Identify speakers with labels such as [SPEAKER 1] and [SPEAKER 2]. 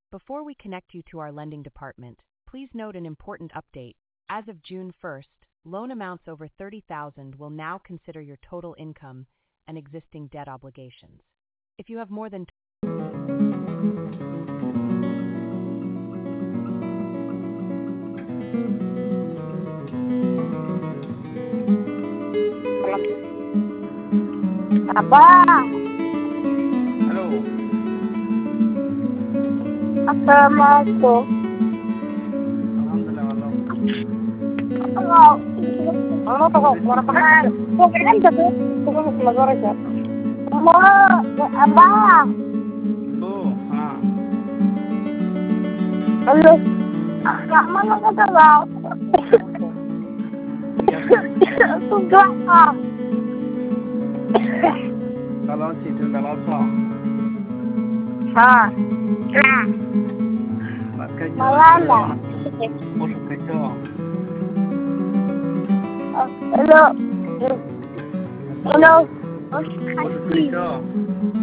[SPEAKER 1] Before we connect you to our lending department, please note an important update. As of June 1st, loan amounts over $30,000 will now consider your total income and existing debt obligations. If you have more than
[SPEAKER 2] Abah,
[SPEAKER 3] Halo,
[SPEAKER 2] Assalamualaikum.
[SPEAKER 3] alhamdulillah malam.
[SPEAKER 2] Allah tahu mana pakai. Kok kan jadi bukan keluar aja. Allah, Abah.
[SPEAKER 3] Tuh,
[SPEAKER 2] Halo. Enggak mana kata bang. Sudah.
[SPEAKER 3] kalau situ kalau apa?
[SPEAKER 2] Ha. Nah,
[SPEAKER 3] Buat kerja.
[SPEAKER 2] malam.
[SPEAKER 3] Masuk kerja.
[SPEAKER 2] Halo. Halo.
[SPEAKER 3] Masuk kerja.